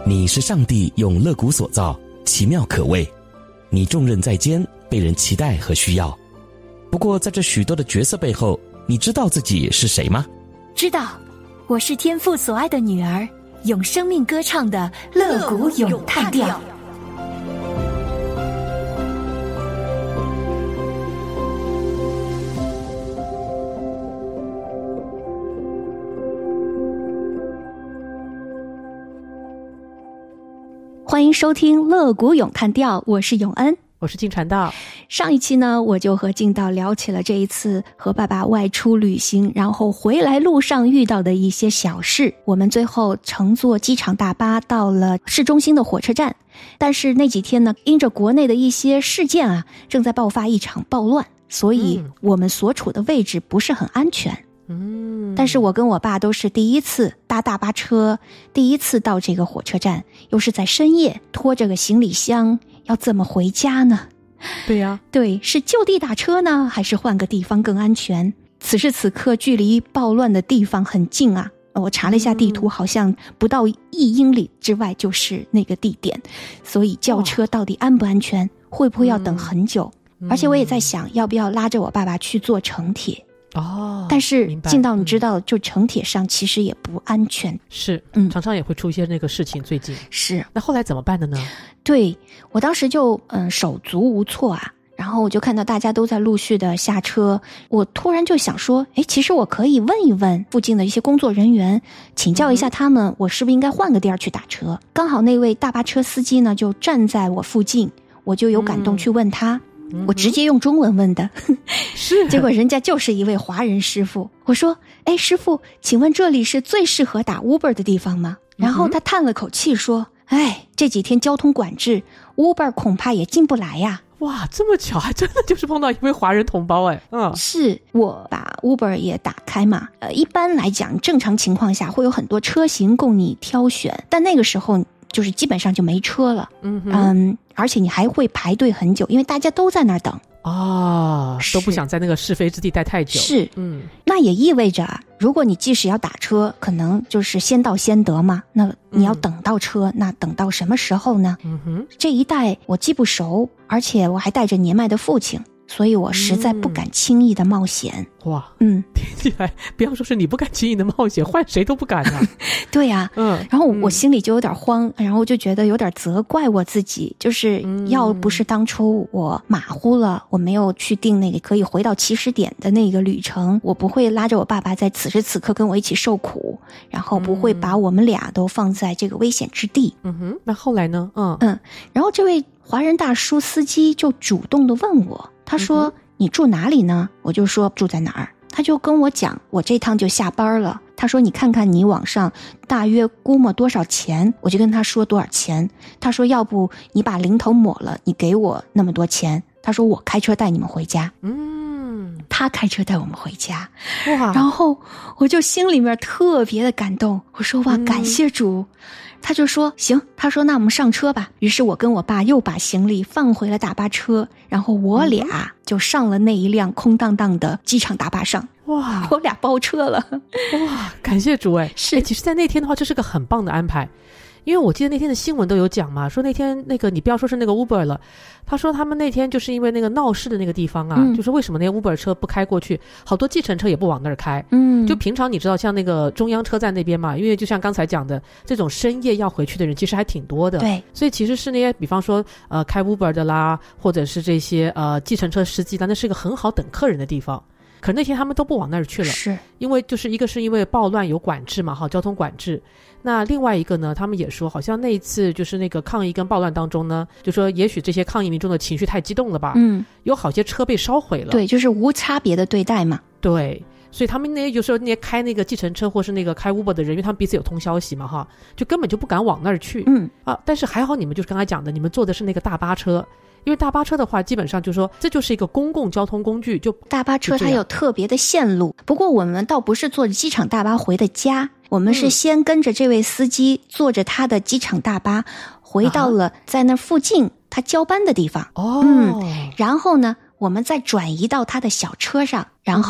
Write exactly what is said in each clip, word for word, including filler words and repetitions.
你是上帝用肋骨所造，奇妙可畏。你重任在肩，被人期待和需要。不过在这许多的角色背后，你知道自己是谁吗？ 知道，我是天父所爱的女儿，用生命歌唱的肋骨咏叹调。欢迎收听肋骨咏叹调，我是永恩， 我是静传道。 上一期呢，我就和静道聊起了这一次和爸爸外出旅行，然后回来路上遇到的一些小事。我们最后乘坐机场大巴到了市中心的火车站，但是那几天呢，因着国内的一些事件啊，正在爆发一场暴乱，所以我们所处的位置不是很安全。嗯，但是我跟我爸都是第一次搭大巴车，第一次到这个火车站，又是在深夜，拖着个行李箱，要怎么回家呢？ 对呀、啊， 对，是就地打车呢，还是换个地方更安全？此时此刻距离暴乱的地方很近啊，我查了一下地图，好像不到一英里之外就是那个地点，所以叫车到底安不安全？会不会要等很久？嗯、而且我也在想，要不要拉着我爸爸去坐城铁？ 哦， 但是进到你知道、嗯、就城铁上其实也不安全， 是，嗯，常常也会出现那个事情。最近是， 那后来怎么办的呢？ 对，我当时就嗯手足无措啊，然后我就看到大家都在陆续的下车，我突然就想说，哎，其实我可以问一问附近的一些工作人员，请教一下他们，嗯、我是不是应该换个地儿去打车？刚好那位大巴车司机呢就站在我附近，我就有感动去问他。嗯我直接用中文问的， 是， 结果人家就是一位华人师傅。我说：“哎，师傅，请问这里是最适合打 Uber 的地方吗？”然后他叹了口气说：“哎，这几天交通管制 ，Uber 恐怕也进不来呀。” 哇，这么巧，还真的就是碰到一位华人同胞哎。嗯， 是我把 Uber 也打开嘛。呃，一般来讲，正常情况下会有很多车型供你挑选，但那个时候就是基本上就没车了。嗯嗯。而且你还会排队很久，因为大家都在那儿等哦，都不想在那个是非之地待太久。 是，嗯，那也意味着，如果你即使要打车，可能就是先到先得嘛。那你要等到车，嗯、那等到什么时候呢？嗯哼，这一带我既不熟，而且我还带着年迈的父亲。所以我实在不敢轻易的冒险。 嗯、哇，嗯，听起来不要说是你不敢轻易的冒险，换谁都不敢啊。 对呀、啊，嗯，然后我心里就有点慌，然后就觉得有点责怪我自己，就是要不是当初我马虎了，我没有去定那个可以回到起始点的那个旅程，我不会拉着我爸爸在此时此刻跟我一起受苦，然后不会把我们俩都放在这个危险之地。 嗯哼，那后来呢？嗯嗯，然后这位华人大叔司机就主动的问我。他说、嗯、你住哪里呢？我就说住在哪儿。他就跟我讲我这趟就下班了。他说你看看你网上大约估摸多少钱，我就跟他说多少钱。他说要不你把零头抹了，你给我那么多钱。他说我开车带你们回家。嗯，他开车带我们回家。哇！然后我就心里面特别的感动。我说哇，感谢主。嗯他就说行，他说那我们上车吧。于是我跟我爸又把行李放回了大巴车，然后我俩就上了那一辆空荡荡的机场大巴上。哇，我俩包车了。 哇，感谢主哎！ 是， 其实在那天的话，这是个很棒的安排。因为我记得那天的新闻都有讲嘛，说那天那个你不要说是那个 Uber 了，他说他们那天就是因为那个闹事的那个地方啊，嗯、就是为什么那个 Uber 车不开过去，好多计程车也不往那儿开。嗯，就平常你知道像那个中央车站那边嘛，因为就像刚才讲的，这种深夜要回去的人其实还挺多的。 对， 所以其实是那些比方说呃开 Uber 的啦，或者是这些呃计程车司机啦，那是一个很好等客人的地方。可是那天他们都不往那儿去了， 是因为就是一个是因为暴乱有管制嘛，哈，交通管制。那另外一个呢，他们也说，好像那一次就是那个抗议跟暴乱当中呢，就说也许这些抗议民众的情绪太激动了吧，嗯，有好些车被烧毁了， 对，就是无差别的对待嘛， 对。所以他们那些有时候那些开那个计程车或是那个开 Uber 的人，因为他们彼此有通消息嘛，哈，就根本就不敢往那儿去，嗯啊。但是还好你们就是刚才讲的，你们坐的是那个大巴车。因为大巴车的话基本上就是说这就是一个公共交通工具，就大巴车它有特别的线路。不过我们倒不是坐着机场大巴回的家，我们是先跟着这位司机坐着他的机场大巴回到了在那附近他交班的地方。哦，嗯，然后呢我们再转移到他的小车上，然后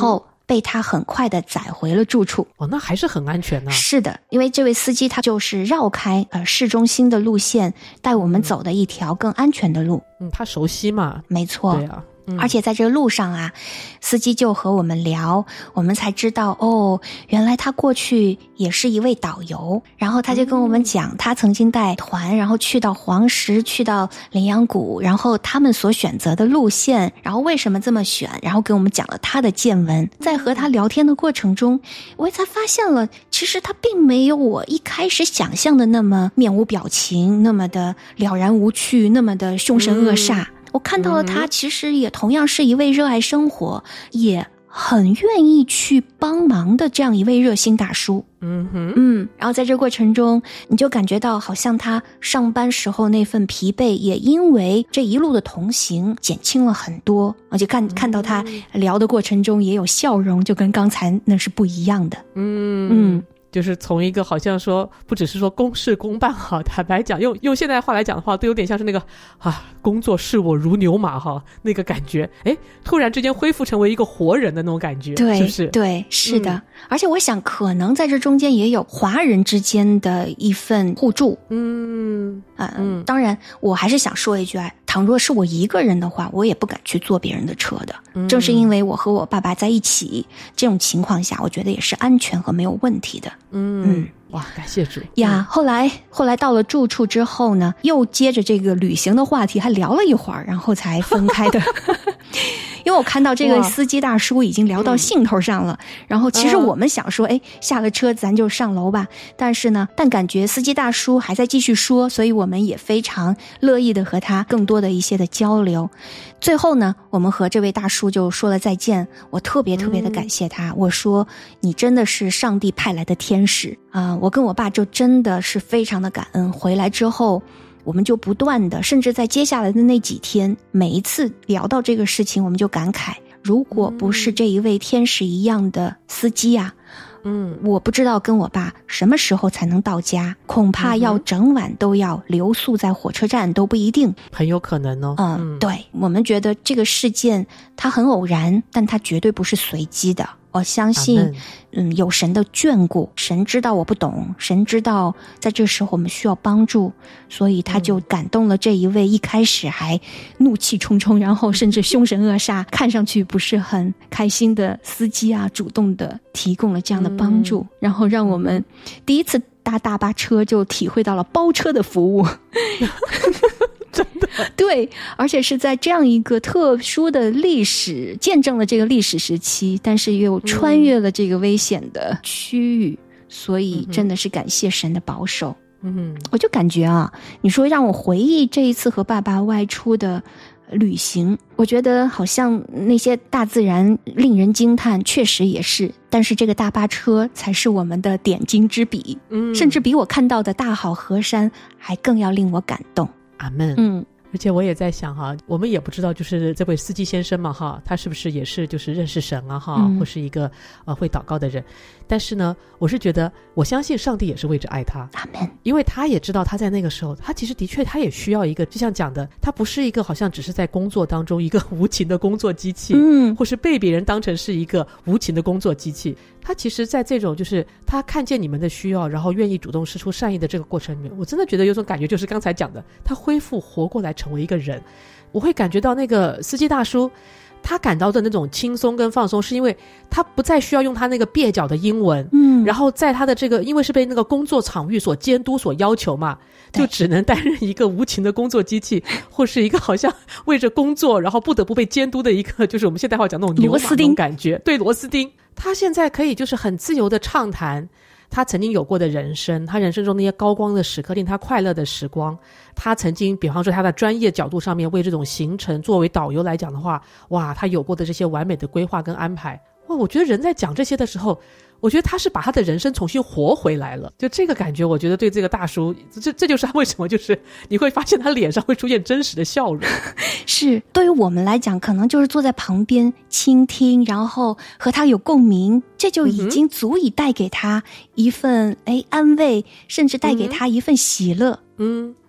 被他很快的载回了住处。 哦，那还是很安全呢、啊。 是的，因为这位司机他就是绕开呃市中心的路线，带我们走的一条更安全的路。 嗯，他熟悉嘛。 没错。 对啊。 而且在这个路上啊，司机就和我们聊，我们才知道哦，原来他过去也是一位导游，然后他就跟我们讲，他曾经带团，然后去到黄石，去到羚羊谷，然后他们所选择的路线，然后为什么这么选，然后给我们讲了他的见闻。在和他聊天的过程中，我才发现了，其实他并没有我一开始想象的那么面无表情，那么的了然无趣，那么的凶神恶煞。嗯，我看到了他其实也同样是一位热爱生活、嗯、也很愿意去帮忙的这样一位热心大叔。 嗯哼， 嗯，然后在这过程中你就感觉到好像他上班时候那份疲惫也因为这一路的同行减轻了很多，而且看看到他聊的过程中也有笑容，就跟刚才那是不一样的。 嗯嗯， 就是从一个好像说不只是说公事公办哈，坦白讲用用现代话来讲的话，都有点像是那个啊工作视我如牛马哈那个感觉，哎，突然之间恢复成为一个活人的那种感觉， 对， 是不是？ 对，是的、 嗯。 而且我想可能在这中间也有华人之间的一份互助。 嗯呃、嗯，当然我还是想说一句啊，倘若是我一个人的话，我也不敢去坐别人的车的、嗯、正是因为我和我爸爸在一起，这种情况下我觉得也是安全和没有问题的。 嗯嗯，哇，感谢主呀！后来后来到了住处之后呢，又接着这个旅行的话题还聊了一会儿，然后才分开的。因为我看到这个司机大叔已经聊到兴头上了，然后其实我们想说，哎，下了车咱就上楼吧。但是呢，但感觉司机大叔还在继续说，所以我们也非常乐意的和他更多的一些的交流。最后呢，我们和这位大叔就说了再见，我特别特别的感谢他，我说你真的是上帝派来的天使啊、呃！我跟我爸就真的是非常的感恩。回来之后我们就不断的，甚至在接下来的那几天，每一次聊到这个事情，我们就感慨，如果不是这一位天使一样的司机啊，嗯，我不知道跟我爸什么时候才能到家，恐怕要整晚都要留宿在火车站都不一定， 很有可能哦。 嗯，嗯对，我们觉得这个事件它很偶然，但它绝对不是随机的。我相信嗯，有神的眷顾，神知道我不懂，神知道在这时候我们需要帮助，所以他就感动了这一位一开始还怒气冲冲，然后甚至凶神恶煞，看上去不是很开心的司机啊，主动的提供了这样的帮助、嗯、然后让我们第一次搭大巴车就体会到了包车的服务。真的对，而且是在这样一个特殊的历史，见证了这个历史时期，但是又穿越了这个危险的区域、嗯、所以真的是感谢神的保守。 嗯， 我就感觉啊，你说让我回忆这一次和爸爸外出的旅行，我觉得好像那些大自然令人惊叹，确实也是，但是这个大巴车才是我们的点睛之笔，嗯，甚至比我看到的大好河山还更要令我感动。 阿们。 嗯， 而且我也在想哈，我们也不知道就是这位司机先生嘛哈，他是不是也是就是认识神啊哈、嗯，或是一个呃会祷告的人。但是呢，我是觉得我相信上帝也是为着爱他， 阿们， 因为他也知道他在那个时候，他其实的确他也需要一个，就像讲的，他不是一个好像只是在工作当中一个无情的工作机器，嗯，或是被别人当成是一个无情的工作机器。他其实在这种就是他看见你们的需要，然后愿意主动施出善意的这个过程里面，我真的觉得有种感觉，就是刚才讲的，他恢复活过来成为一个人。我会感觉到那个司机大叔他感到的那种轻松跟放松，是因为他不再需要用他那个蹩脚的英文，嗯，然后在他的这个因为是被那个工作场域所监督所要求嘛，就只能担任一个无情的工作机器，或是一个好像为着工作然后不得不被监督的一个，就是我们现代话讲那种牛马那种感觉，对，螺丝钉。他现在可以就是很自由的畅谈他曾经有过的人生，他人生中那些高光的时刻，令他快乐的时光，他曾经比方说他的专业角度上面为这种行程作为导游来讲的话，哇，他有过的这些完美的规划跟安排，哇，我觉得人在讲这些的时候，我觉得他是把他的人生重新活回来了，就这个感觉，我觉得对这个大叔，这这就是他为什么就是你会发现他脸上会出现真实的笑容。 是，对于我们来讲，可能就是坐在旁边倾听，然后和他有共鸣，这就已经足以带给他一份哎安慰，甚至带给他一份喜乐。 嗯，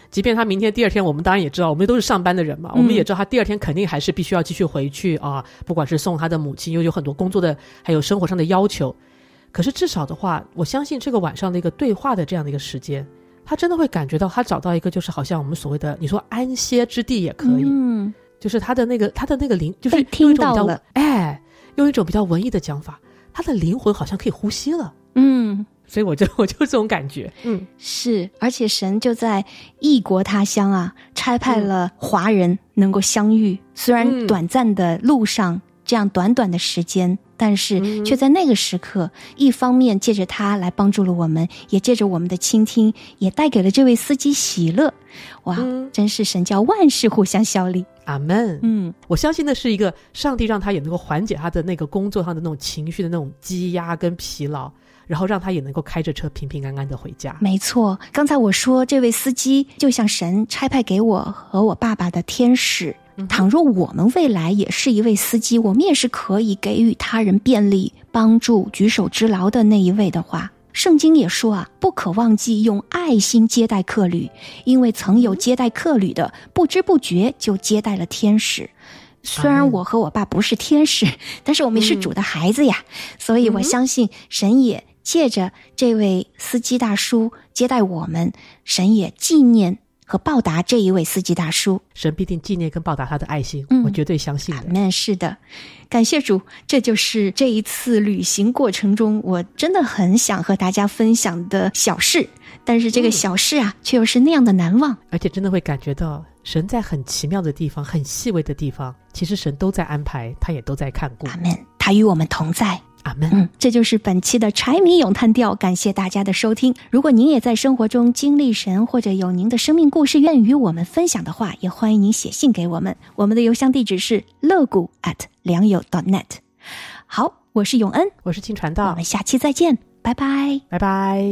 即便他明天第二天，我们当然也知道，我们都是上班的人嘛，我们也知道他第二天肯定还是必须要继续回去啊，不管是送他的母亲，又有很多工作的还有生活上的要求。可是至少的话，我相信这个晚上的一个对话的这样的一个时间，他真的会感觉到他找到一个就是好像我们所谓的你说安歇之地也可以，嗯，就是他的那个他的那个灵就是被听到了， 哎，用一种比较文艺的讲法，他的灵魂好像可以呼吸了， 嗯。 所以我就我就这种感觉，嗯， 是，而且神就在异国他乡啊，差派了华人能够相遇，嗯、虽然短暂的路上这样短短的时间，但是却在那个时刻，一方面借着他来帮助了我们，也借着我们的倾听，也带给了这位司机喜乐。哇，嗯、真是神叫万事互相效力。 阿们。嗯，我相信那是一个上帝让他也能够缓解他的那个工作上的那种情绪的那种积压跟疲劳。然后让他也能够开着车平平安安的回家。 没错，刚才我说这位司机就像神差派给我和我爸爸的天使，嗯、倘若我们未来也是一位司机，我们也是可以给予他人便利、帮助、举手之劳的那一位的话，圣经也说啊，不可忘记用爱心接待客旅，因为曾有接待客旅的，不知不觉就接待了天使。虽然我和我爸不是天使，但是我们是主的孩子呀，嗯、所以我相信神也借着这位司机大叔接待我们，神也纪念和报答这一位司机大叔， 神必定纪念跟报答他的爱心，嗯、我绝对相信的。 Amen，是的，感谢主，这就是这一次旅行过程中我真的很想和大家分享的小事，但是这个小事啊，嗯、却又是那样的难忘， 而且真的会感觉到神在很奇妙的地方，很细微的地方，其实神都在安排，他也都在看顾。 阿们，他与我们同在。 阿们。 嗯，这就是本期的柴米咏叹调，感谢大家的收听。如果您也在生活中经历神，或者有您的生命故事愿与我们分享的话，也欢迎您写信给我们。我们的邮箱地址是乐谷 at 良友 .net。好，我是永恩， 我是金传道， 我们下期再见，拜拜， 拜拜。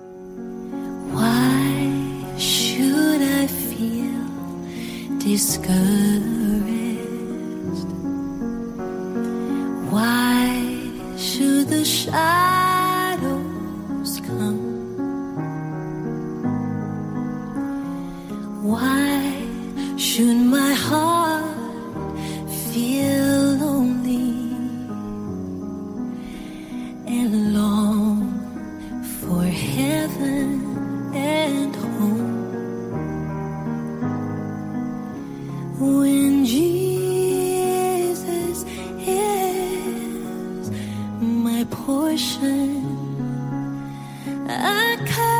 Why should I feel discouraged? Why should the shadows come? Why should my heart feel lonely and long for heaven and home? When Jesus is my portion, I come